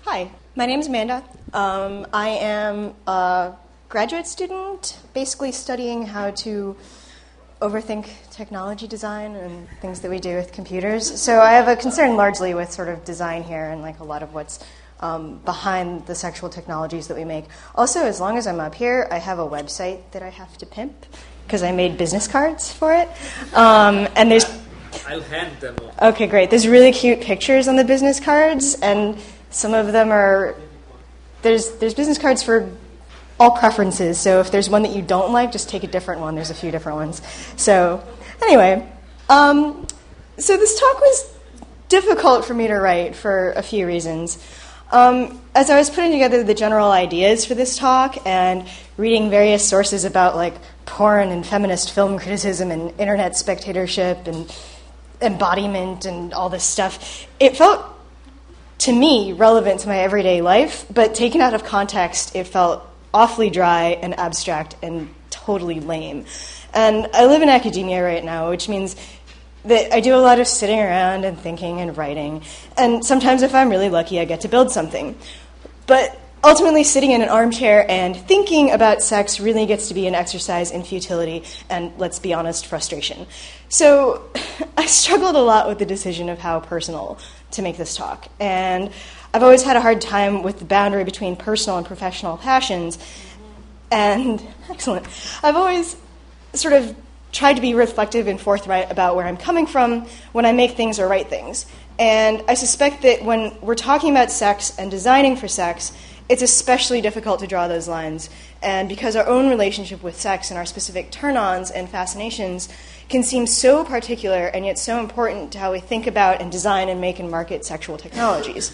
Hi, my name is Amanda. I am a graduate student, basically studying how to overthink technology design and things that we do with computers. So I have a concern largely with sort of design here and like a lot of what's behind the sexual technologies that we make. Also, as long as I'm up here, I have a website that I have to pimp because I made business cards for it. And there's... I'll hand them off. Okay, great. There's really cute pictures on the business cards, and some of them are... There's business cards for all preferences, so if there's one that you don't like, just take a different one. There's a few different ones. So, anyway, so this talk was difficult for me to write for a few reasons. As I was putting together the general ideas for this talk and reading various sources about like porn and feminist film criticism and internet spectatorship and embodiment and all this stuff, it felt to me relevant to my everyday life, but taken out of context, it felt awfully dry and abstract and totally lame. And I live in academia right now, which means that I do a lot of sitting around and thinking and writing. And sometimes if I'm really lucky, I get to build something. But ultimately, sitting in an armchair and thinking about sex really gets to be an exercise in futility and, let's be honest, frustration. So I struggled a lot with the decision of how personal to make this talk. And I've always had a hard time with the boundary between personal and professional passions. And, excellent, I've always sort of tried to be reflective and forthright about where I'm coming from when I make things or write things. And I suspect that when we're talking about sex and designing for sex, it's especially difficult to draw those lines. And because our own relationship with sex and our specific turn-ons and fascinations can seem so particular and yet so important to how we think about and design and make and market sexual technologies.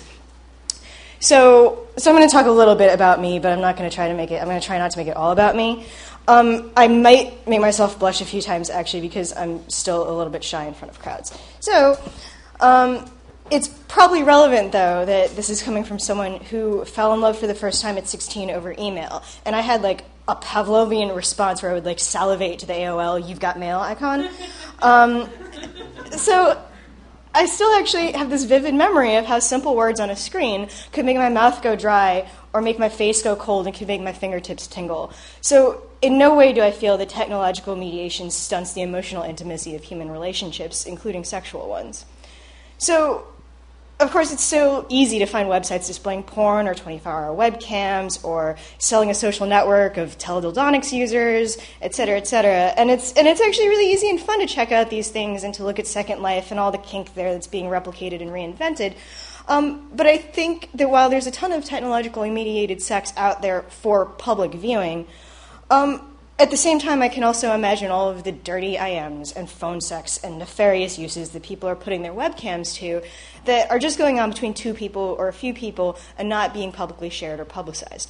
So I'm going to talk a little bit about me, but I'm going to try not to make it all about me. I might make myself blush a few times, actually, because I'm still a little bit shy in front of crowds. So it's probably relevant, though, that this is coming from someone who fell in love for the first time at 16 over email. And I had, like, a Pavlovian response where I would, like, salivate to the AOL "You've Got Mail" icon. So I still actually have this vivid memory of how simple words on a screen could make my mouth go dry or make my face go cold and could make my fingertips tingle. So in no way do I feel that technological mediation stunts the emotional intimacy of human relationships, including sexual ones. So, of course, it's so easy to find websites displaying porn or 24-hour webcams or selling a social network of teledildonics users, et cetera, et cetera. And it's actually really easy and fun to check out these things and to look at Second Life and all the kink there that's being replicated and reinvented. But I think that while there's a ton of technologically mediated sex out there for public viewing, at the same time, I can also imagine all of the dirty IMs and phone sex and nefarious uses that people are putting their webcams to that are just going on between two people or a few people and not being publicly shared or publicized.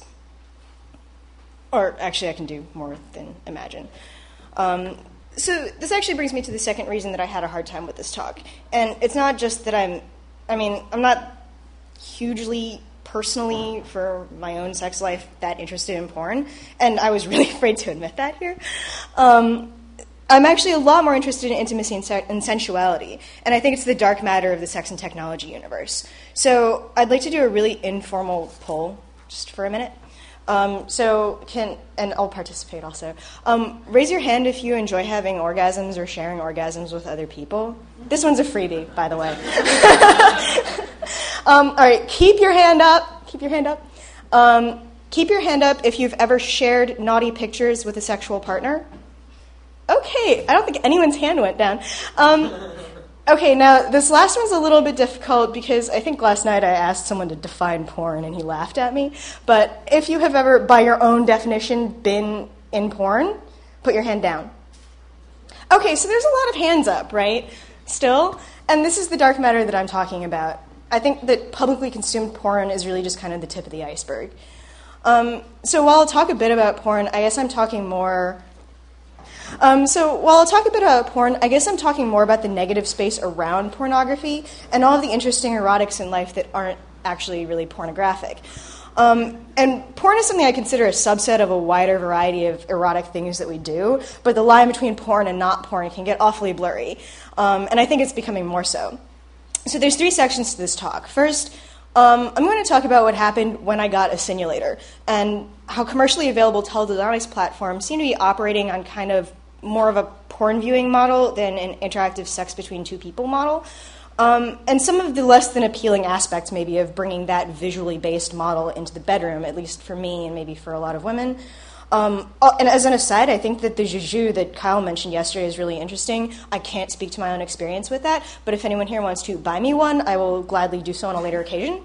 Or actually, I can do more than imagine. So this actually brings me to the second reason that I had a hard time with this talk. And it's not just that I'm not hugely personally, for my own sex life, that interested in porn, and I was really afraid to admit that here. I'm actually a lot more interested in intimacy and sensuality, and I think it's the dark matter of the sex and technology universe. So I'd like to do a really informal poll, just for a minute. And I'll participate also. Raise your hand if you enjoy having orgasms or sharing orgasms with other people. This one's a freebie, by the way. All right, keep your hand up. Keep your hand up. Keep your hand up if you've ever shared naughty pictures with a sexual partner. Okay, I don't think anyone's hand went down. Okay, now this last one's a little bit difficult because I think last night I asked someone to define porn and he laughed at me. But if you have ever, by your own definition, been in porn, put your hand down. Okay, so there's a lot of hands up, right? Still? And this is the dark matter that I'm talking about. I think that publicly consumed porn is really just kind of the tip of the iceberg. So while I'll talk a bit about porn, I guess I'm talking more... while I'll talk a bit about porn, I guess I'm talking more about the negative space around pornography and all of the interesting erotics in life that aren't actually really pornographic. And porn is something I consider a subset of a wider variety of erotic things that we do, but the line between porn and not porn can get awfully blurry, and I think it's becoming more so. So there's three sections to this talk. First, I'm going to talk about what happened when I got a simulator and how commercially available teledildonics platforms seem to be operating on kind of more of a porn viewing model than an interactive sex between two people model. And some of the less than appealing aspects, maybe, of bringing that visually based model into the bedroom, at least for me and maybe for a lot of women. And as an aside, I think that the juju that Kyle mentioned yesterday is really interesting. I can't speak to my own experience with that, but if anyone here wants to buy me one, I will gladly do so on a later occasion.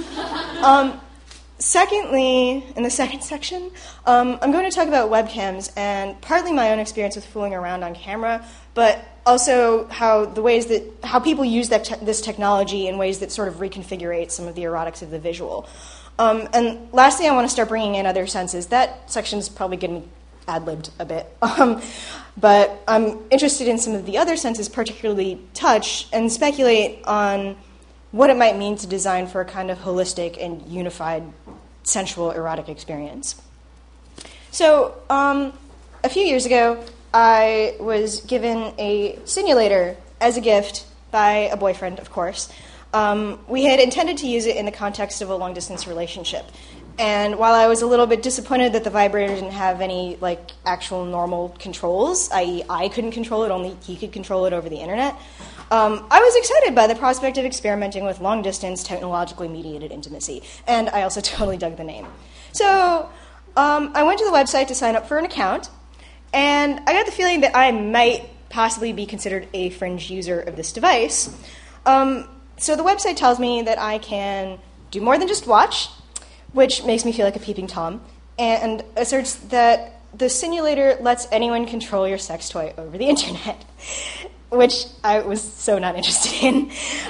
Secondly, in the second section, I'm going to talk about webcams and partly my own experience with fooling around on camera, but also how people use this technology in ways that sort of reconfigurate some of the erotics of the visual. And lastly, I want to start bringing in other senses. That section's probably getting ad-libbed a bit. But I'm interested in some of the other senses, particularly touch, and speculate on what it might mean to design for a kind of holistic and unified sensual erotic experience. So a few years ago, I was given a simulator as a gift by a boyfriend, of course. We had intended to use it in the context of a long-distance relationship. And while I was a little bit disappointed that the vibrator didn't have any actual normal controls, i.e. I couldn't control it, only he could control it over the internet, I was excited by the prospect of experimenting with long-distance, technologically mediated intimacy. And I also totally dug the name. So I went to the website to sign up for an account, and I got the feeling that I might possibly be considered a fringe user of this device. So the website tells me that I can do more than just watch, which makes me feel like a peeping Tom, and asserts that the simulator lets anyone control your sex toy over the internet, which I was so not interested in.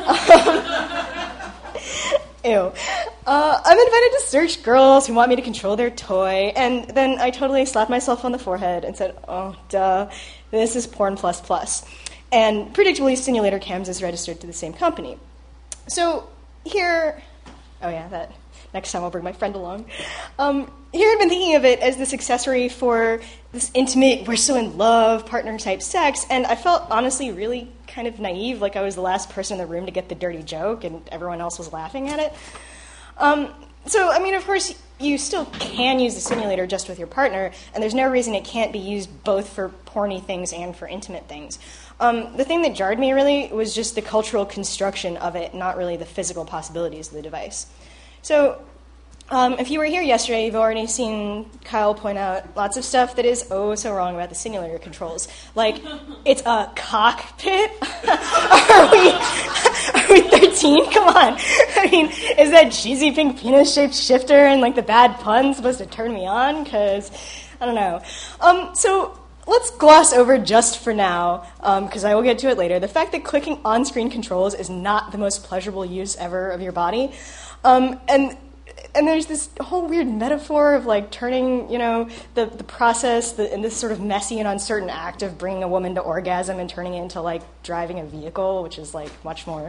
Ew. I'm invited to search girls who want me to control their toy, and then I totally slapped myself on the forehead and said, oh, duh, this is Porn++. And predictably, Simulator Cams is registered to the same company. So here, that next time I'll bring my friend along. Here I've been thinking of it as this accessory for this intimate, we're so in love, partner-type sex, and I felt honestly really kind of naive, like I was the last person in the room to get the dirty joke, and everyone else was laughing at it. Of course, you still can use the simulator just with your partner, and there's no reason it can't be used both for porny things and for intimate things. The thing that jarred me really was just the cultural construction of it, not really the physical possibilities of the device. So, if you were here yesterday, you've already seen Kyle point out lots of stuff that is oh so wrong about the simulator controls. Like, it's a cockpit? Are we 13? Come on. I mean, is that cheesy pink penis-shaped shifter and, the bad pun supposed to turn me on? Because, I don't know. So let's gloss over just for now, because I will get to it later, the fact that clicking on-screen controls is not the most pleasurable use ever of your body. And there's this whole weird metaphor of turning, the process in this sort of messy and uncertain act of bringing a woman to orgasm and turning it into driving a vehicle, which is much more,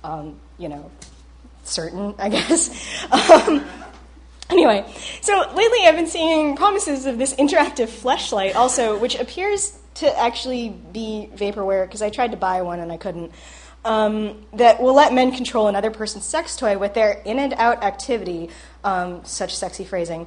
certain, I guess. Anyway, so lately I've been seeing promises of this interactive fleshlight also, which appears to actually be vaporware, because I tried to buy one and I couldn't. That will let men control another person's sex toy with their in and out activity, such sexy phrasing.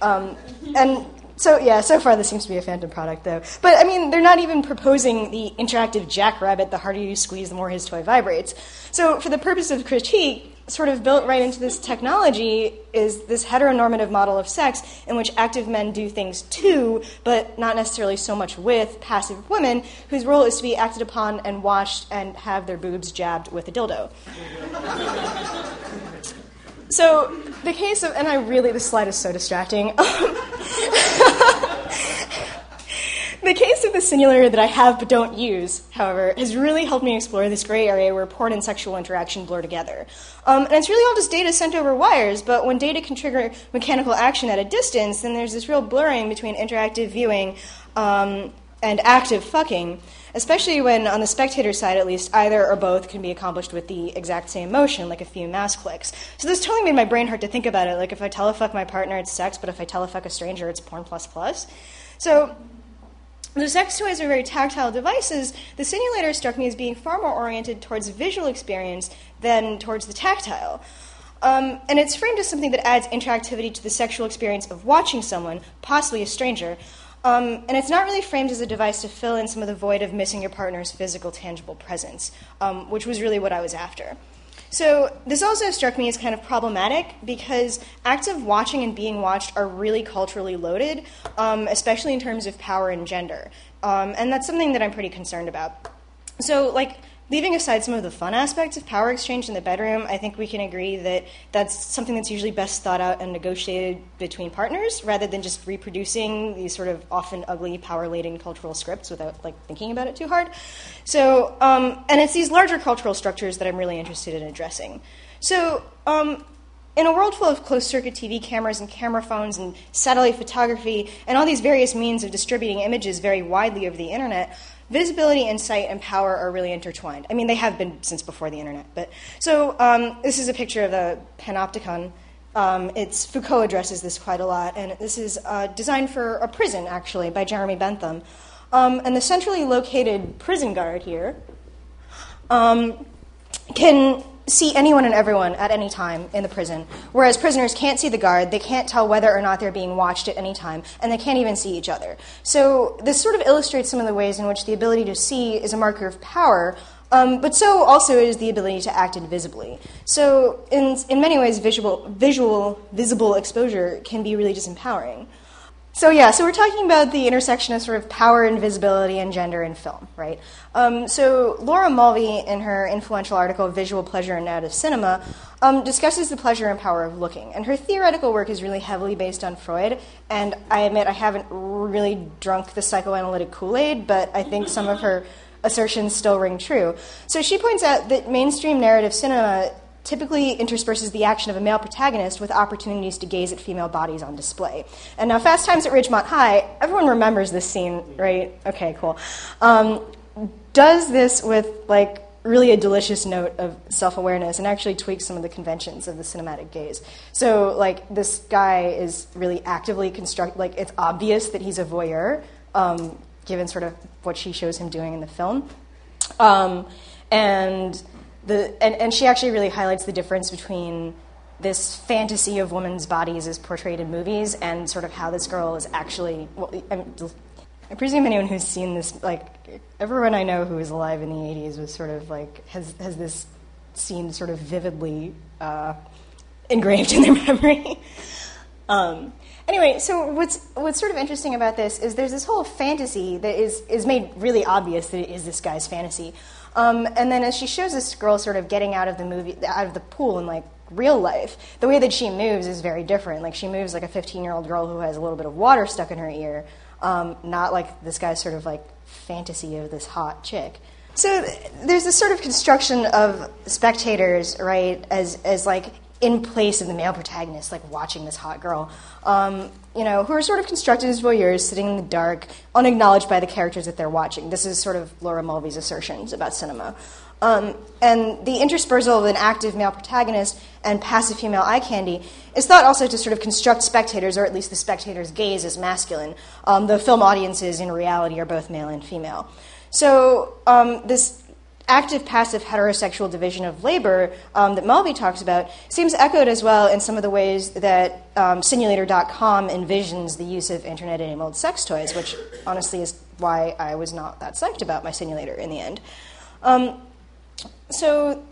So far this seems to be a phantom product, though. But, they're not even proposing the interactive jackrabbit, the harder you squeeze, the more his toy vibrates. So for the purpose of critique, sort of built right into this technology is this heteronormative model of sex in which active men do things to, but not necessarily so much with, passive women, whose role is to be acted upon and watched and have their boobs jabbed with a dildo. So the case of, this slide is so distracting. The case of the simulator that I have but don't use, however, has really helped me explore this gray area where porn and sexual interaction blur together. And it's really all just data sent over wires, but when data can trigger mechanical action at a distance, then there's this real blurring between interactive viewing and active fucking, especially when, on the spectator side at least, either or both can be accomplished with the exact same motion, like a few mouse clicks. So this totally made my brain hurt to think about it. Like, if I telefuck my partner, it's sex, but if I telefuck a stranger, it's porn++. So the sex toys are very tactile devices. The simulator struck me as being far more oriented towards visual experience than towards the tactile. And it's framed as something that adds interactivity to the sexual experience of watching someone, possibly a stranger. And it's not really framed as a device to fill in some of the void of missing your partner's physical, tangible presence, which was really what I was after. So this also struck me as kind of problematic because acts of watching and being watched are really culturally loaded, especially in terms of power and gender. And that's something that I'm pretty concerned about. So, leaving aside some of the fun aspects of power exchange in the bedroom, I think we can agree that that's something that's usually best thought out and negotiated between partners rather than just reproducing these sort of often ugly, power-laden cultural scripts without, thinking about it too hard. So, and it's these larger cultural structures that I'm really interested in addressing. So, in a world full of closed-circuit TV cameras and camera phones and satellite photography and all these various means of distributing images very widely over the internet, visibility, insight, and power are really intertwined. I mean, they have been since before the internet. This is a picture of the Panopticon. Foucault addresses this quite a lot, and this is designed for a prison, actually, by Jeremy Bentham. And the centrally located prison guard here can see anyone and everyone at any time in the prison, whereas prisoners can't see the guard, they can't tell whether or not they're being watched at any time, and they can't even see each other. So this sort of illustrates some of the ways in which the ability to see is a marker of power, but so also is the ability to act invisibly. So in many ways, visible exposure can be really disempowering. So we're talking about the intersection of sort of power and visibility and gender in film, right? So Laura Mulvey, in her influential article, Visual Pleasure and Narrative Cinema, discusses the pleasure and power of looking. And her theoretical work is really heavily based on Freud, and I admit I haven't really drunk the psychoanalytic Kool-Aid, but I think some of her assertions still ring true. So she points out that mainstream narrative cinema typically intersperses the action of a male protagonist with opportunities to gaze at female bodies on display. And now, Fast Times at Ridgemont High, everyone remembers this scene, right? Okay, cool. Does this with, really a delicious note of self-awareness and actually tweaks some of the conventions of the cinematic gaze. So, this guy is really actively it's obvious that he's a voyeur, given sort of what she shows him doing in the film. And she actually really highlights the difference between this fantasy of women's bodies as portrayed in movies and sort of how this girl is actually... I presume anyone who's seen this, everyone I know who was alive in the 80s was sort of has this scene sort of vividly engraved in their memory. Anyway, so what's sort of interesting about this is there's this whole fantasy that is made really obvious that it is this guy's fantasy. And then as she shows this girl sort of getting out of the pool in real life, the way that she moves is very different. She moves like a 15-year-old girl who has a little bit of water stuck in her ear, not like this guy's sort of fantasy of this hot chick. So there's this sort of construction of spectators, right, as in place of the male protagonist, watching this hot girl, who are sort of constructed as voyeurs, sitting in the dark, unacknowledged by the characters that they're watching. This is sort of Laura Mulvey's assertions about cinema. And the interspersal of an active male protagonist and passive female eye candy is thought also to sort of construct spectators, or at least the spectator's gaze, as masculine. The film audiences, in reality, are both male and female. So this active-passive heterosexual division of labor that Mulvey talks about seems echoed as well in some of the ways that Simulator.com envisions the use of internet-enabled sex toys, which honestly is why I was not that psyched about my simulator in the end. So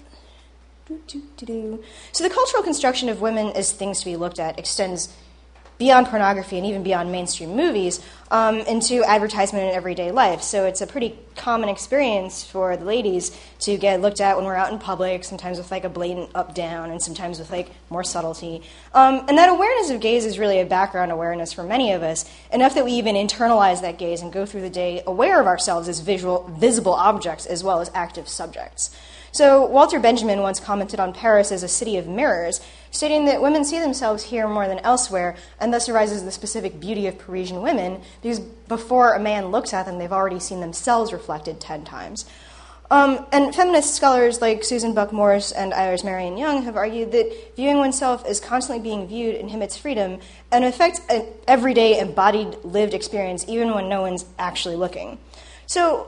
the cultural construction of women as things to be looked at extends beyond pornography and even beyond mainstream movies into advertisement in everyday life. So it's a pretty common experience for the ladies to get looked at when we're out in public, sometimes with a blatant up-down and sometimes with more subtlety. And that awareness of gaze is really a background awareness for many of us, enough that we even internalize that gaze and go through the day aware of ourselves as visible objects as well as active subjects. So Walter Benjamin once commented on Paris as a city of mirrors, stating that women see themselves here more than elsewhere, and thus arises the specific beauty of Parisian women, because before a man looks at them, they've already seen themselves reflected 10 times. And feminist scholars like Susan Buck-Morss and Iris Marion Young have argued that viewing oneself as constantly being viewed inhibits freedom and affects an everyday embodied lived experience even when no one's actually looking. So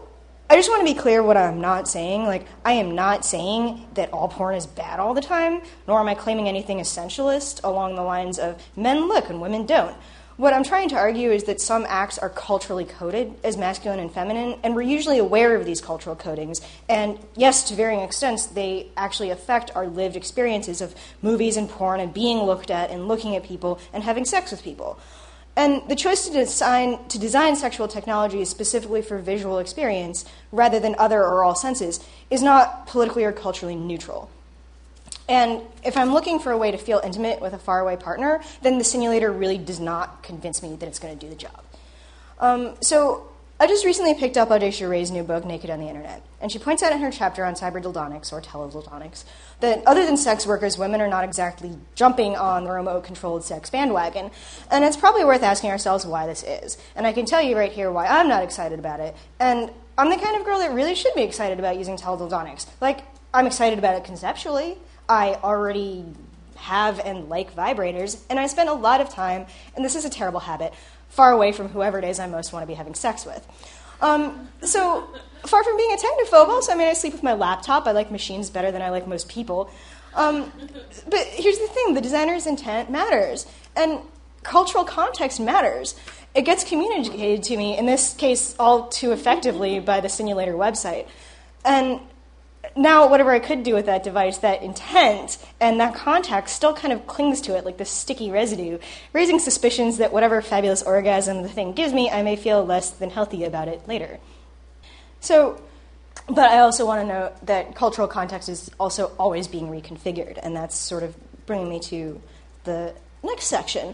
I just want to be clear what I'm not saying. Like, I am not saying that all porn is bad all the time, nor am I claiming anything essentialist along the lines of men look and women don't. What I'm trying to argue is that some acts are culturally coded as masculine and feminine, and we're usually aware of these cultural codings. And yes, to varying extents, they actually affect our lived experiences of movies and porn and being looked at and looking at people and having sex with people. And the choice to design sexual technology specifically for visual experience rather than other or all senses is not politically or culturally neutral. And if I'm looking for a way to feel intimate with a faraway partner, then the simulator really does not convince me that it's going to do the job. So I just recently picked up Audacia Ray's new book, Naked on the Internet. And she points out in her chapter on cyberdildonics, or teledildonics, that other than sex workers, women are not exactly jumping on the remote-controlled sex bandwagon. And it's probably worth asking ourselves why this is. And I can tell you right here why I'm not excited about it. And I'm the kind of girl that really should be excited about using teledildonics. Like, I'm excited about it conceptually. I already have and like vibrators, and I spend a lot of time, and this is a terrible habit, far away from whoever it is I most want to be having sex with. So far from being a technophobe, also, I sleep with my laptop. I like machines better than I like most people. But here's the thing, the designer's intent matters, and cultural context matters. It gets communicated to me, in this case, all too effectively by the simulator website. And now, whatever I could do with that device, that intent and that context still kind of clings to it like this sticky residue, raising suspicions that whatever fabulous orgasm the thing gives me, I may feel less than healthy about it later. So, but I also want to note that cultural context is also always being reconfigured, and that's sort of bringing me to the next section,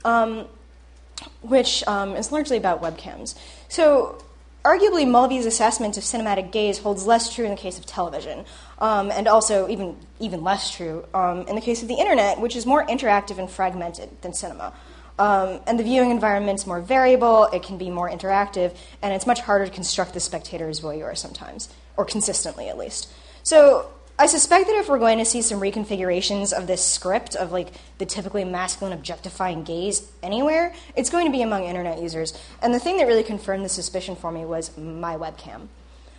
which is largely about webcams. So, arguably, Mulvey's assessment of cinematic gaze holds less true in the case of television, and also even less true in the case of the internet, which is more interactive and fragmented than cinema. And the viewing environment's more variable, it can be more interactive, and it's much harder to construct the spectator as voyeur sometimes, or consistently at least. So I suspect that if we're going to see some reconfigurations of this script of like the typically masculine objectifying gaze anywhere, it's going to be among internet users. And the thing that really confirmed the suspicion for me was my webcam.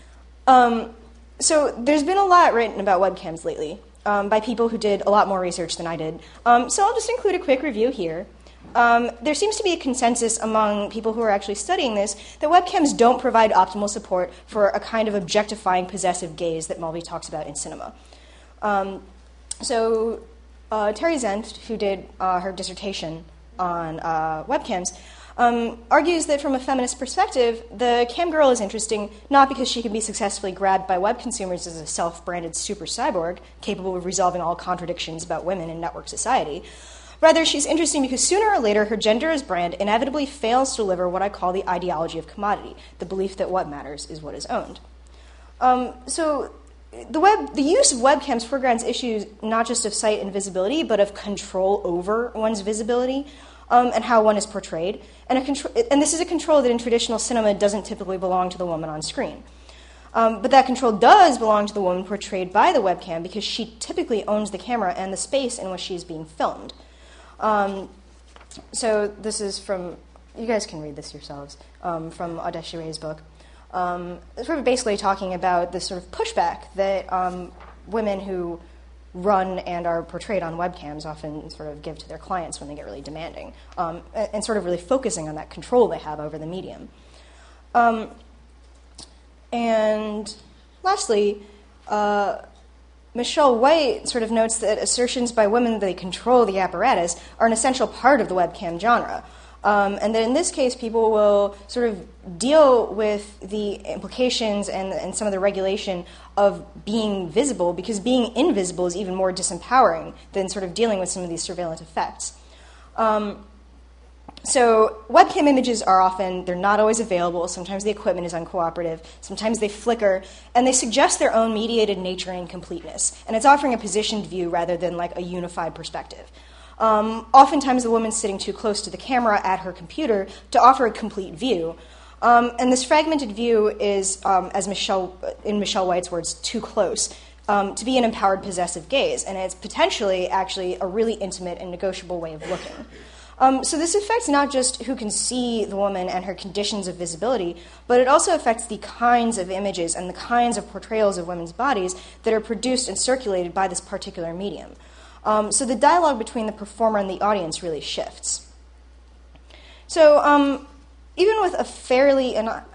So there's been a lot written about webcams lately by people who did a lot more research than I did. So I'll just include a quick review here. There seems to be a consensus among people who are actually studying this that webcams don't provide optimal support for a kind of objectifying, possessive gaze that Mulvey talks about in cinema. So Terry Zenft, who did her dissertation on webcams, argues that from a feminist perspective, the cam girl is interesting not because she can be successfully grabbed by web consumers as a self-branded super cyborg capable of resolving all contradictions about women in network society. Rather, she's interesting because sooner or later, her gender as brand inevitably fails to deliver what I call the ideology of commodity, the belief that what matters is what is owned. So the use of webcams foregrounds issues not just of sight and visibility, but of control over one's visibility and how one is portrayed. And this is a control that in traditional cinema doesn't typically belong to the woman on screen. But that control does belong to the woman portrayed by the webcam because she typically owns the camera and the space in which she is being filmed. So this is from, you guys can read this yourselves, from Audacia Ray's book. Sort of basically talking about this sort of pushback that women who run and are portrayed on webcams often sort of give to their clients when they get really demanding, and sort of really focusing on that control they have over the medium. And lastly, Michelle White sort of notes that assertions by women that they control the apparatus are an essential part of the webcam genre. And that in this case, people will sort of deal with the implications and some of the regulation of being visible, because being invisible is even more disempowering than sort of dealing with some of these surveillance effects. So webcam images are often, they're not always available. Sometimes the equipment is uncooperative. Sometimes they flicker. And they suggest their own mediated nature and incompleteness. And it's offering a positioned view rather than like a unified perspective. Oftentimes the woman's sitting too close to the camera at her computer to offer a complete view. And this fragmented view is, in Michelle White's words, too close to be an empowered possessive gaze. And it's potentially actually a really intimate and negotiable way of looking. So this affects not just who can see the woman and her conditions of visibility, but it also affects the kinds of images and the kinds of portrayals of women's bodies that are produced and circulated by this particular medium. So the dialogue between the performer and the audience really shifts. So even with a fairly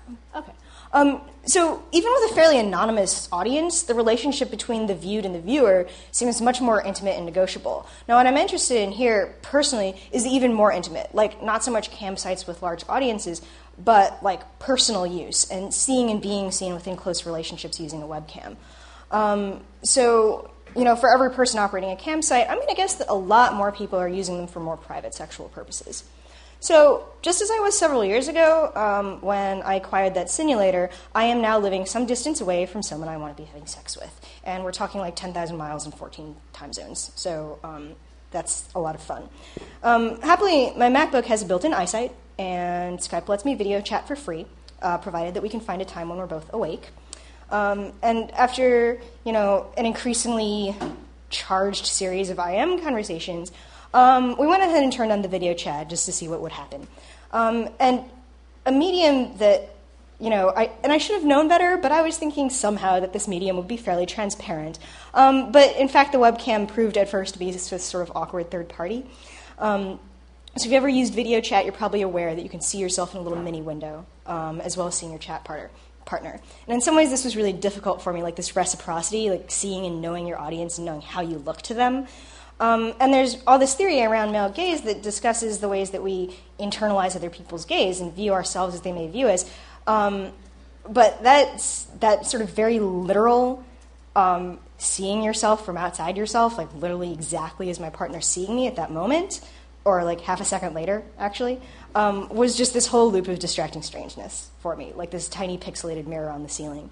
anonymous audience, the relationship between the viewed and the viewer seems much more intimate and negotiable. Now, what I'm interested in here, personally, is even more intimate. Like, not so much campsites with large audiences, but, like, personal use and seeing and being seen within close relationships using a webcam. So, for every person operating a campsite, I'm going to guess that a lot more people are using them for more private sexual purposes. So, just as I was several years ago when I acquired that simulator, I am now living some distance away from someone I want to be having sex with. And we're talking like 10,000 miles and 14 time zones. So that's a lot of fun. Happily, my MacBook has a built-in eyesight, and Skype lets me video chat for free, provided that we can find a time when we're both awake. And after, an increasingly charged series of IM conversations, we went ahead and turned on the video chat just to see what would happen. And a medium that, I should have known better, but I was thinking somehow that this medium would be fairly transparent. But in fact, the webcam proved at first to be this sort of awkward third party. So if you've ever used video chat, you're probably aware that you can see yourself in a little mini window, as well as seeing your chat partner. And in some ways, this was really difficult for me, like this reciprocity, like seeing and knowing your audience and knowing how you look to them. And there's all this theory around male gaze that discusses the ways that we internalize other people's gaze and view ourselves as they may view us. But that sort of very literal seeing yourself from outside yourself, like literally exactly as my partner's seeing me at that moment, or like half a second later, actually, was just this whole loop of distracting strangeness for me, like this tiny pixelated mirror on the ceiling.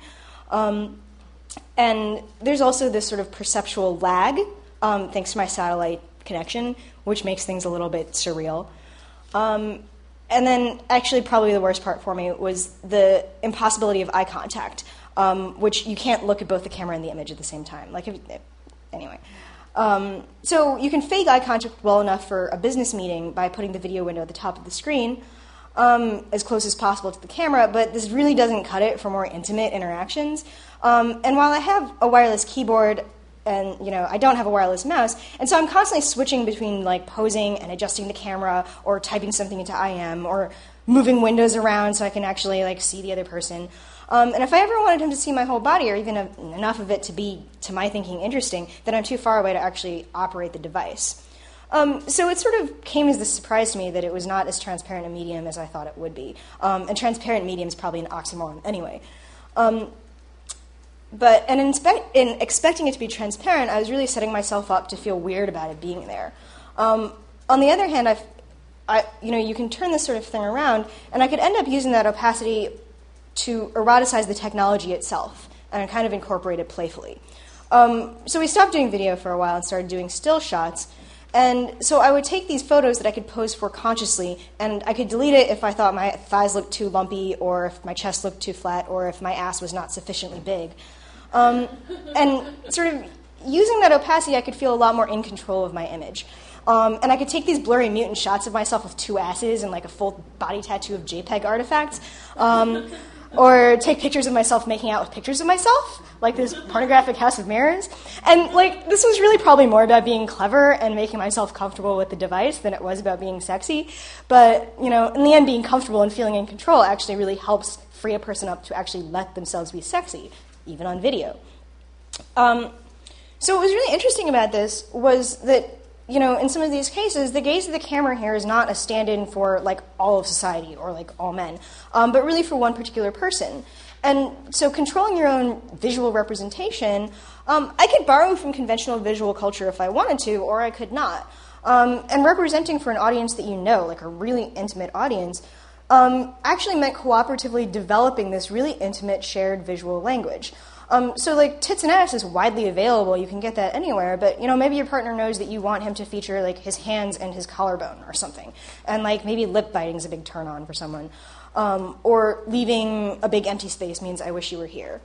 And there's also this sort of perceptual lag, thanks to my satellite connection, which makes things a little bit surreal. And then, actually, probably the worst part for me was the impossibility of eye contact, which you can't look at both the camera and the image at the same time. Anyway. So you can fake eye contact well enough for a business meeting by putting the video window at the top of the screen, as close as possible to the camera, but this really doesn't cut it for more intimate interactions. And while I have a wireless keyboard, and I don't have a wireless mouse, and so I'm constantly switching between like posing and adjusting the camera, or typing something into IM, or moving windows around so I can actually like see the other person. And if I ever wanted him to see my whole body, or even enough of it to be, to my thinking, interesting, then I'm too far away to actually operate the device. So it sort of came as this surprise to me that it was not as transparent a medium as I thought it would be. And transparent medium is probably an oxymoron anyway. But in expecting it to be transparent, I was really setting myself up to feel weird about it being there. On the other hand, you can turn this sort of thing around, and I could end up using that opacity to eroticize the technology itself and kind of incorporate it playfully. So we stopped doing video for a while and started doing still shots. And so I would take these photos that I could pose for consciously, and I could delete it if I thought my thighs looked too lumpy, or if my chest looked too flat, or if my ass was not sufficiently big. And sort of using that opacity, I could feel a lot more in control of my image. And I could take these blurry mutant shots of myself with two asses and like a full body tattoo of JPEG artifacts. Or take pictures of myself making out with pictures of myself, like this pornographic house of mirrors. And like this was really probably more about being clever and making myself comfortable with the device than it was about being sexy. But, in the end, being comfortable and feeling in control actually really helps free a person up to actually let themselves be sexy, even on video. So what was really interesting about this was that, in some of these cases, the gaze of the camera here is not a stand-in for, like, all of society or, like, all men, but really for one particular person. And so controlling your own visual representation, I could borrow from conventional visual culture if I wanted to, or I could not. And representing for an audience that like a really intimate audience, actually meant cooperatively developing this really intimate shared visual language. So, like, tits and ass is widely available. You can get that anywhere. But, maybe your partner knows that you want him to feature, like, his hands and his collarbone or something. And, like, maybe lip biting is a big turn-on for someone. Or leaving a big empty space means I wish you were here.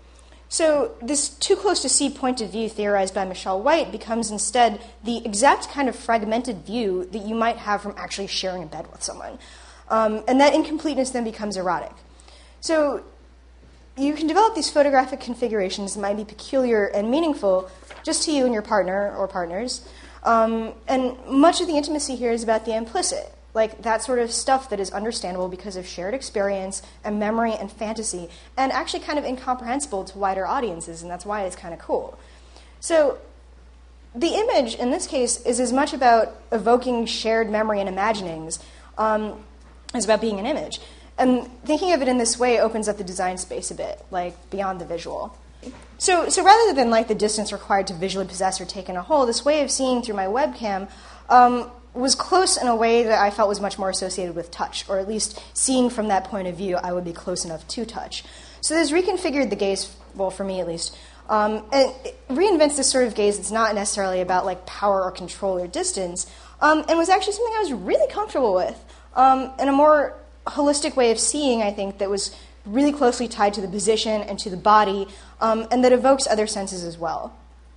So this too close to see point of view theorized by Michelle White becomes instead the exact kind of fragmented view that you might have from actually sharing a bed with someone. And that incompleteness then becomes erotic. So you can develop these photographic configurations that might be peculiar and meaningful just to you and your partner or partners. And much of the intimacy here is about the implicit, like that sort of stuff that is understandable because of shared experience and memory and fantasy, and actually kind of incomprehensible to wider audiences, and that's why it's kind of cool. So the image, in this case, is as much about evoking shared memory and imaginings as about being an image. And thinking of it in this way opens up the design space a bit, like beyond the visual. So rather than like the distance required to visually possess or take in a whole, this way of seeing through my webcam was close in a way that I felt was much more associated with touch, or at least seeing from that point of view, I would be close enough to touch. So this reconfigured the gaze, well, for me at least, and it reinvents this sort of gaze that's not necessarily about like power or control or distance, and was actually something I was really comfortable with, in a more holistic way of seeing, I think, that was really closely tied to the position and to the body, and that evokes other senses as well.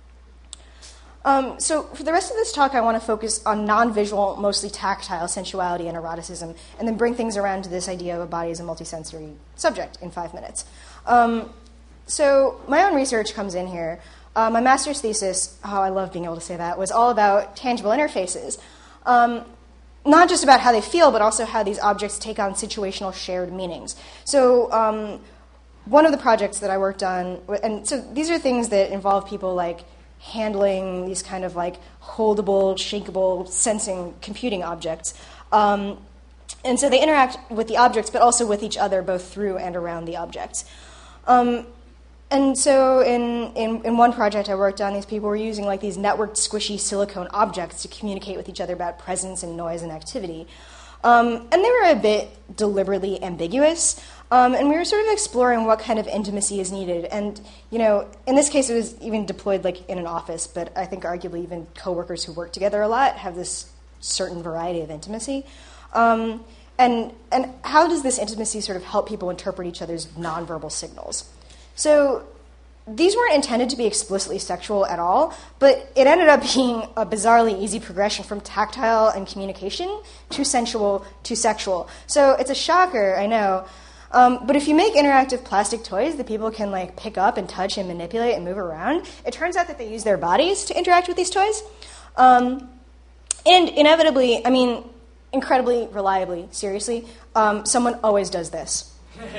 So for the rest of this talk, I want to focus on non-visual, mostly tactile sensuality and eroticism, and then bring things around to this idea of a body as a multisensory subject in 5 minutes. So my own research comes in here. My master's thesis, I love being able to say that, was all about tangible interfaces. Not just about how they feel, but also how these objects take on situational shared meanings. So one of the projects that I worked on, and so these are things that involve people like handling these kind of like holdable, shakeable, sensing, computing objects. And so they interact with the objects, but also with each other, both through and around the objects. And so in one project I worked on, these people were using like these networked squishy silicone objects to communicate with each other about presence and noise and activity. And they were a bit deliberately ambiguous. And we were sort of exploring what kind of intimacy is needed. And, you know, in this case it was even deployed like in an office, but I think arguably even coworkers who work together a lot have this certain variety of intimacy. And how does this intimacy sort of help people interpret each other's nonverbal signals? So these weren't intended to be explicitly sexual at all, but it ended up being a bizarrely easy progression from tactile and communication to sensual to sexual. So it's a shocker, I know. But if you make interactive plastic toys that people can like pick up and touch and manipulate and move around, it turns out that they use their bodies to interact with these toys. And inevitably, I mean, incredibly reliably, seriously, someone always does this.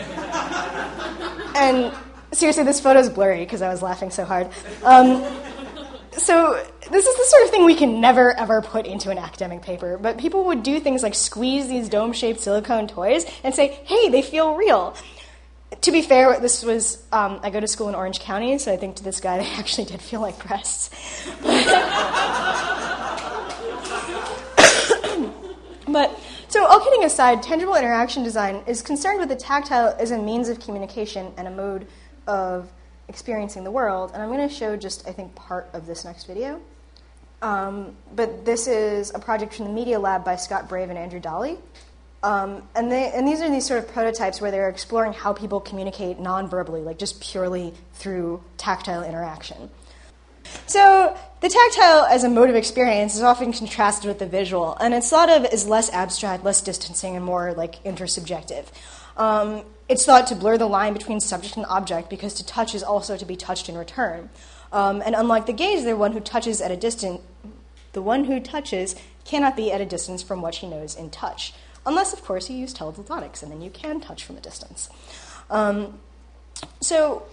And seriously, this photo's blurry because I was laughing so hard. So this is the sort of thing we can never, ever put into an academic paper. But people would do things like squeeze these dome-shaped silicone toys and say, hey, they feel real. To be fair, this was, I go to school in Orange County, so I think to this guy they actually did feel like breasts. But so all kidding aside, tangible interaction design is concerned with the tactile as a means of communication and a mode of experiencing the world. And I'm going to show just, I think, part of this next video. But this is a project from the Media Lab by Scott Brave and Andrew Dolly. And these are these sort of prototypes where they're exploring how people communicate non-verbally, like just purely through tactile interaction. So the tactile as a mode of experience is often contrasted with the visual, and it's thought of as less abstract, less distancing, and more like intersubjective. It's thought to blur the line between subject and object because to touch is also to be touched in return. And unlike the gaze, the one who touches cannot be at a distance from what she knows in touch. Unless, of course, you use teleplatonics, and then you can touch from a distance. So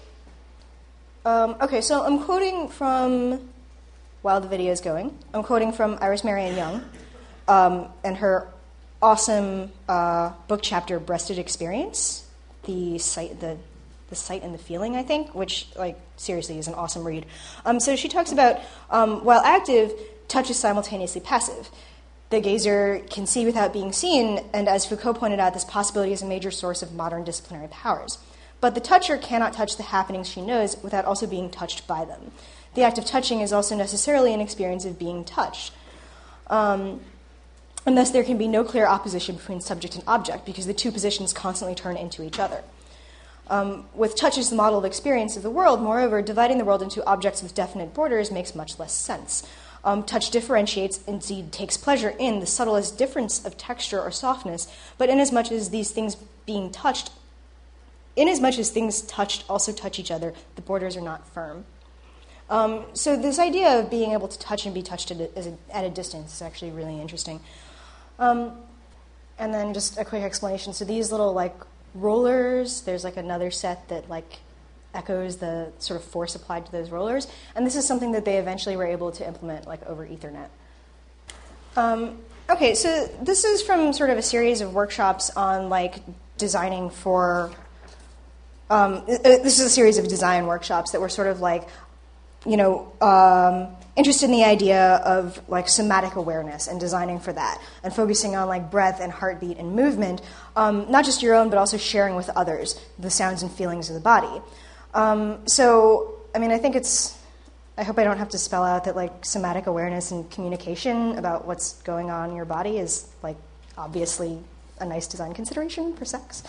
I'm quoting from, while the video is going, I'm quoting from Iris Marianne Young and her awesome book chapter, Breasted Experience, the sight and the feeling, I think, which, like, seriously is an awesome read. So she talks about, while active, touch is simultaneously passive. The gazer can see without being seen, and as Foucault pointed out, this possibility is a major source of modern disciplinary powers. But the toucher cannot touch the happenings she knows without also being touched by them. The act of touching is also necessarily an experience of being touched. And thus there can be no clear opposition between subject and object because the two positions constantly turn into each other. With touch as the model of experience of the world, moreover, dividing the world into objects with definite borders makes much less sense. Touch differentiates, indeed takes pleasure in, the subtlest difference of texture or softness, but inasmuch as these things being touched, inasmuch as things touched also touch each other, the borders are not firm. So this idea of being able to touch and be touched at a distance is actually really interesting. And then just a quick explanation. So these little like rollers, there's like another set that like echoes the sort of force applied to those rollers, and this is something that they eventually were able to implement like over Ethernet. Okay, so this is from sort of a series of workshops on like designing for. This is a series of design workshops that were sort of like, interested in the idea of like somatic awareness and designing for that, and focusing on like breath and heartbeat and movement, not just your own, but also sharing with others the sounds and feelings of the body. So, I mean, I hope I don't have to spell out that like somatic awareness and communication about what's going on in your body is like obviously a nice design consideration for sex.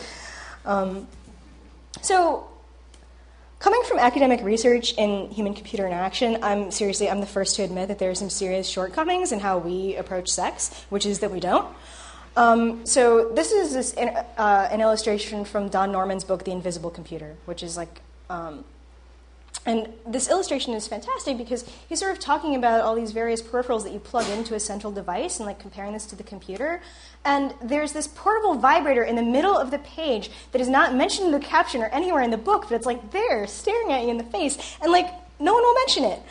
So, coming from academic research in human-computer interaction, I'm the first to admit that there are some serious shortcomings in how we approach sex, which is that we don't. So this is an illustration from Don Norman's book, The Invisible Computer, which is like, and this illustration is fantastic because he's sort of talking about all these various peripherals that you plug into a central device and like comparing this to the computer. And there's this portable vibrator in the middle of the page that is not mentioned in the caption or anywhere in the book, but it's like there, staring at you in the face, and like no one will mention it.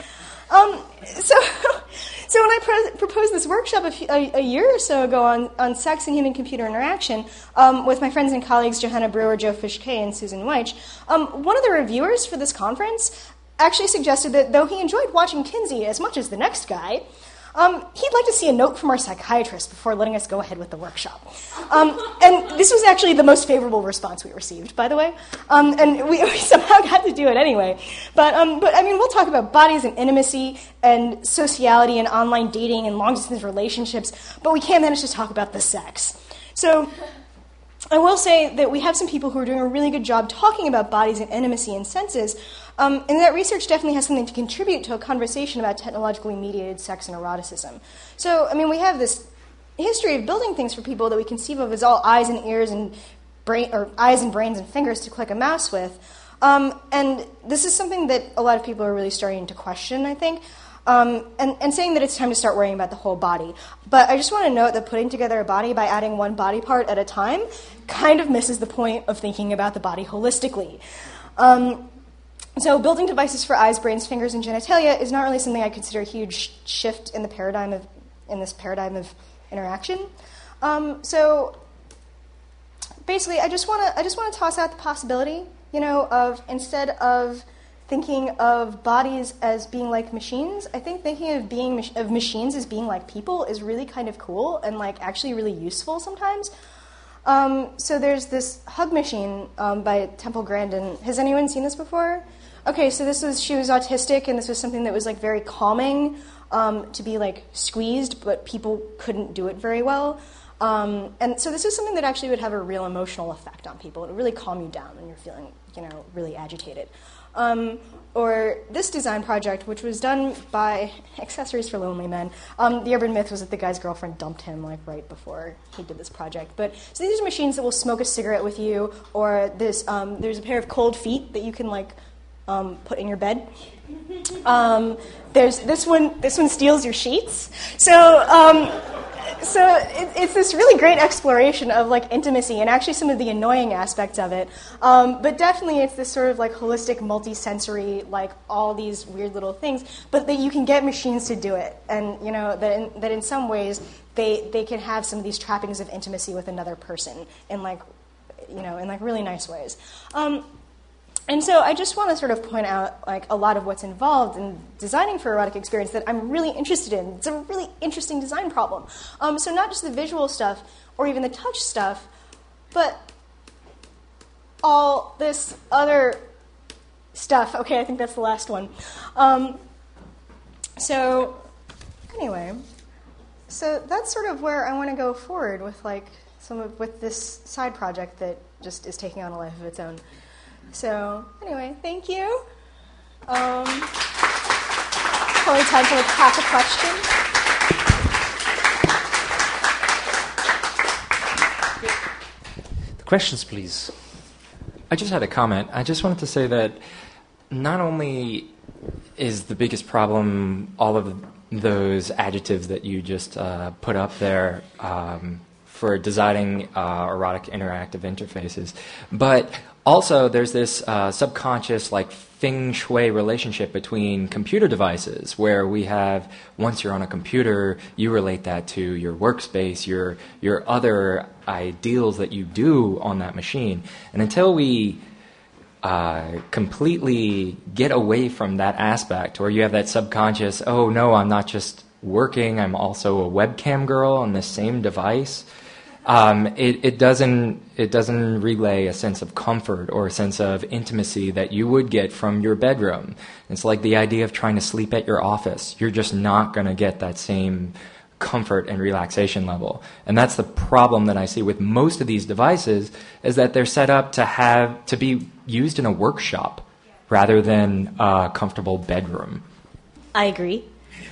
So when I proposed this workshop a year or so ago on sex and human-computer interaction with my friends and colleagues Johanna Brewer, Joe Fishkay, and Susan Weich, one of the reviewers for this conference actually suggested that though he enjoyed watching Kinsey as much as the next guy, he'd like to see a note from our psychiatrist before letting us go ahead with the workshop. And this was actually the most favorable response we received, by the way. And we somehow got to do it anyway. But I mean, we'll talk about bodies and intimacy and sociality and online dating and long-distance relationships, but we can't manage to talk about the sex. So I will say that we have some people who are doing a really good job talking about bodies and intimacy and senses, and that research definitely has something to contribute to a conversation about technologically mediated sex and eroticism. So, I mean, we have this history of building things for people that we conceive of as all eyes and ears and brain, or eyes and brains and fingers to click a mouse with. And this is something that a lot of people are really starting to question, I think. And saying that it's time to start worrying about the whole body. But I just want to note that putting together a body by adding one body part at a time kind of misses the point of thinking about the body holistically. So building devices for eyes, brains, fingers, and genitalia is not really something I consider a huge shift in the paradigm of interaction. So basically, I just want to toss out the possibility, of instead of thinking of bodies as being like machines, I think thinking of machines as being like people is really kind of cool and like actually really useful sometimes. So there's this hug machine by Temple Grandin. Has anyone seen this before? Okay, so she was autistic, and this was something that was like very calming to be like squeezed, but people couldn't do it very well. And so this is something that actually would have a real emotional effect on people. It would really calm you down when you're feeling, really agitated. Or this design project, which was done by Accessories for Lonely Men. The urban myth was that the guy's girlfriend dumped him like right before he did this project. But so these are machines that will smoke a cigarette with you, or there's a pair of cold feet that you can like put in your bed. There's this one. This one steals your sheets. So it's this really great exploration of like intimacy and actually some of the annoying aspects of it. But definitely it's this sort of like holistic, multi-sensory, like all these weird little things, but that you can get machines to do it. And that in some ways they can have some of these trappings of intimacy with another person in like really nice ways. And so I just want to sort of point out like a lot of what's involved in designing for erotic experience that I'm really interested in. It's a really interesting design problem. So not just the visual stuff or even the touch stuff, but all this other stuff. Okay, I think that's the last one. So anyway, so that's sort of where I want to go forward with like with this side project that just is taking on a life of its own. So anyway, thank you. Probably time for like half a question. Questions, please. I just had a comment. I just wanted to say that not only is the biggest problem all of those adjectives that you just put up there for designing erotic interactive interfaces, but also there's this subconscious like feng shui relationship between computer devices where we have, once you're on a computer, you relate that to your workspace, your other ideals that you do on that machine. And until we completely get away from that aspect, or you have that subconscious, oh no, I'm not just working, I'm also a webcam girl on the same device, it doesn't relay a sense of comfort or a sense of intimacy that you would get from your bedroom. It's like the idea of trying to sleep at your office. You're just not going to get that same comfort and relaxation level. And that's the problem that I see with most of these devices, is that they're set up to be used in a workshop rather than a comfortable bedroom. I agree.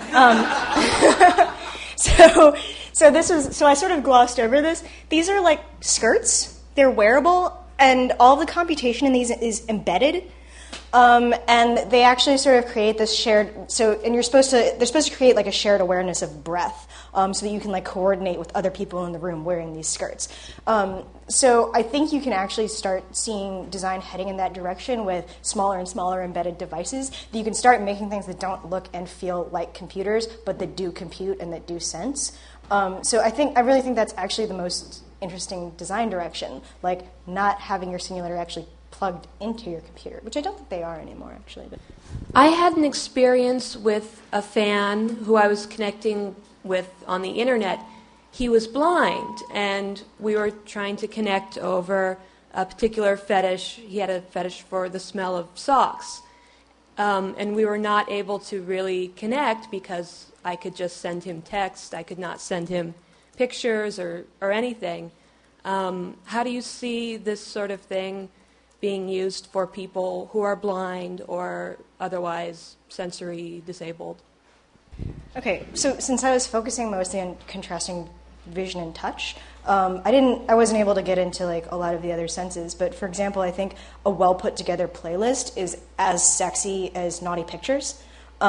So I sort of glossed over this. These are like skirts. They're wearable, and all the computation in these is embedded. And they actually sort of create this shared. And they're supposed to create like a shared awareness of breath, so that you can like coordinate with other people in the room wearing these skirts. So I think you can actually start seeing design heading in that direction with smaller and smaller embedded devices. That you can start making things that don't look and feel like computers, but that do compute and that do sense. So I really think that's actually the most interesting design direction, like not having your simulator actually plugged into your computer, which I don't think they are anymore, actually. But I had an experience with a fan who I was connecting with on the internet. He was blind, and we were trying to connect over a particular fetish. He had a fetish for the smell of socks. And we were not able to really connect because I could just send him text. I could not send him pictures or anything. How do you see this sort of thing being used for people who are blind or otherwise sensory disabled? Okay, so since I was focusing mostly on contrasting vision and touch, I wasn't able to get into like a lot of the other senses. But for example, I think a well put together playlist is as sexy as naughty pictures.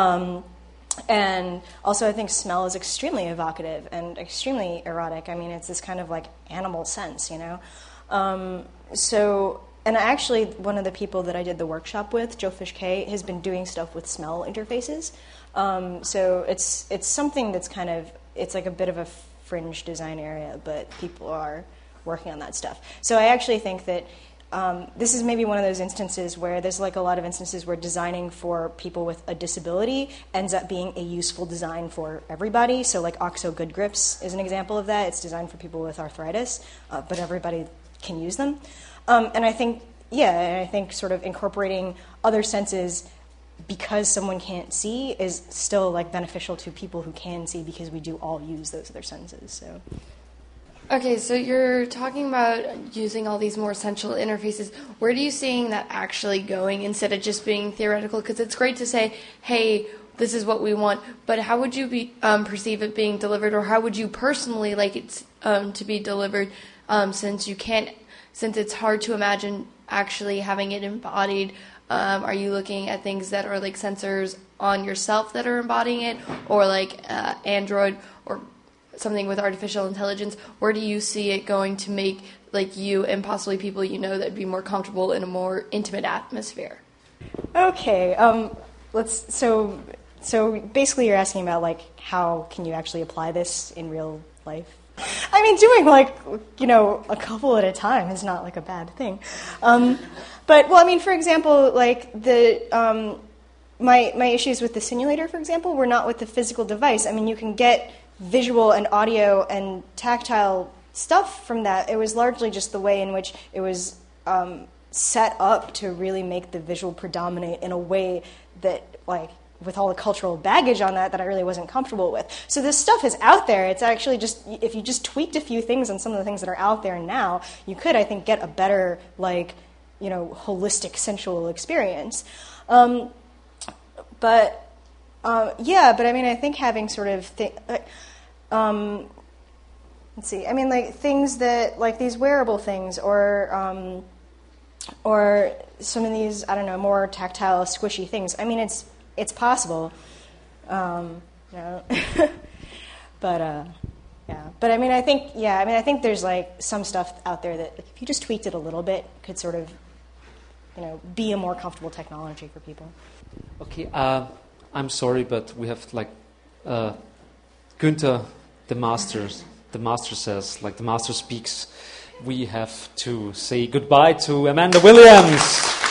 And also, I think smell is extremely evocative and extremely erotic. I mean, it's this kind of like animal sense, you know. And actually, one of the people that I did the workshop with, Joe Fish K, has been doing stuff with smell interfaces. So it's something that's it's like a bit of a fringe design area, but people are working on that stuff. So I actually think that this is maybe one of those instances where there's like a lot of instances where designing for people with a disability ends up being a useful design for everybody. So like OXO Good Grips is an example of that. It's designed for people with arthritis, but everybody can use them. And I think sort of incorporating other senses because someone can't see is still like beneficial to people who can see, because we do all use those other senses. So. Okay, so you're talking about using all these more essential interfaces. Where do you seeing that actually going instead of just being theoretical? Because it's great to say, hey, this is what we want, but how would you perceive it being delivered, or how would you personally like it to be delivered, since it's hard to imagine actually having it embodied? Are you looking at things that are like sensors on yourself that are embodying it, or like Android or something with artificial intelligence? Where do you see it going to make like you and possibly people you know that'd be more comfortable in a more intimate atmosphere? Okay, so basically you're asking about like how can you actually apply this in real life? I mean, doing like, a couple at a time is not like a bad thing. But well, I mean, for example, like my issues with the simulator, for example, were not with the physical device. I mean, you can get visual and audio and tactile stuff from that. It was largely just the way in which it was set up to really make the visual predominate in a way that, like, with all the cultural baggage on that I really wasn't comfortable with. So this stuff is out there. It's actually just, if you just tweaked a few things on some of the things that are out there now, you could, I think, get a better, like, holistic sensual experience. But I mean, I think having sort of let's see. I mean, like things that like these wearable things, or some of these, I don't know, more tactile, squishy things. I mean, it's possible. But But I mean, I think there's like some stuff out there that if you just tweaked it a little bit, could sort of, be a more comfortable technology for people. Okay, I'm sorry, but we have like Günther, the master says, like the master speaks. We have to say goodbye to Amanda Williams.